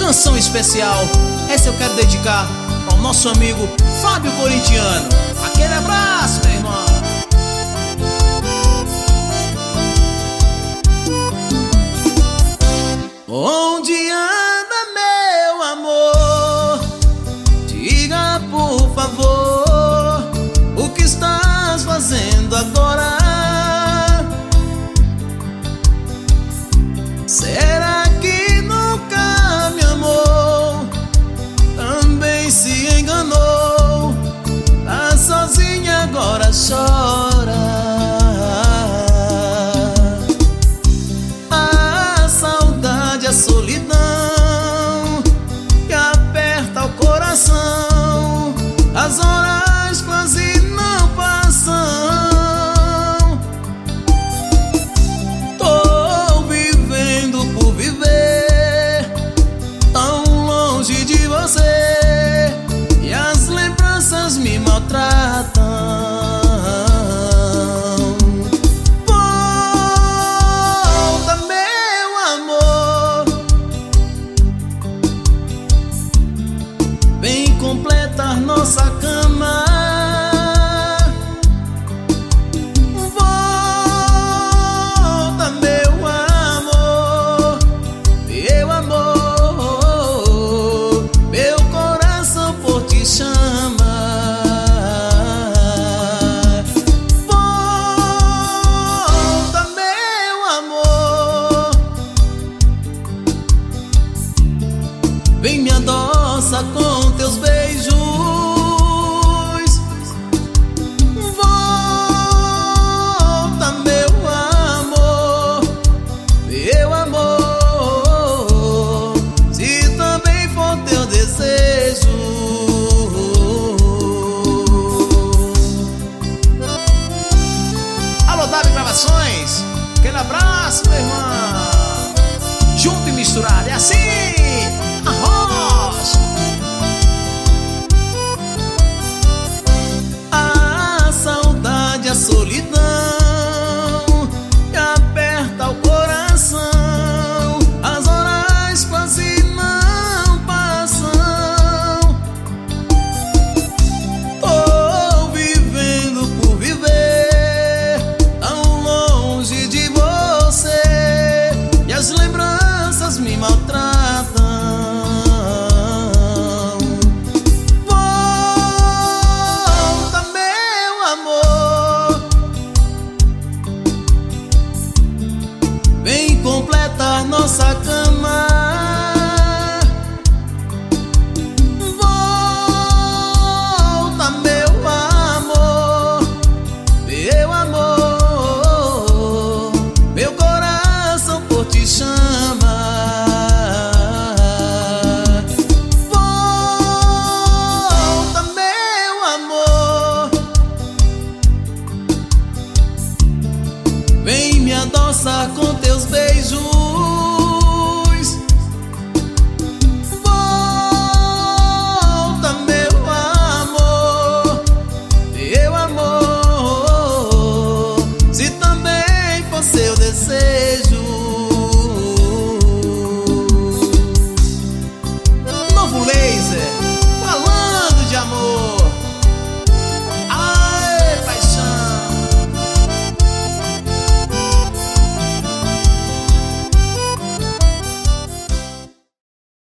canção especial. Essa eu quero dedicar ao nosso amigo Fábio Corintiano. Aquele abraço, meu irmão. Onde anda meu amor? Diga por favor, o que estás fazendo agora? Será que nunca me amou? Também se enganou, tá sozinha agora chora. A saudade, a solidão que aperta o coração, as horas quase não passam. Tô vivendo por viver, tão longe de você, e as lembranças me maltratam. Volta, meu amor, vem completar nossa cama. Volta, meu amor, meu amor, meu coração por ti chama. Volta, meu amor, vem me adoça com teus beijos. Volta, meu amor, meu amor, se também for teu desejo. Alô, W Gravações, aquele abraço, meu irmão. Junto e misturado, é assim, arroz. A saudade, a solidão que aperta o coração, as horas quase não passam. Tô vivendo por viver, tão longe de você, e as lembranças me maltratam. Volta, meu amor, vem completar nossa cama. Volta, meu amor, meu amor, meu coração por ti chama. Volta, meu amor, vem me adoça com teus beijos.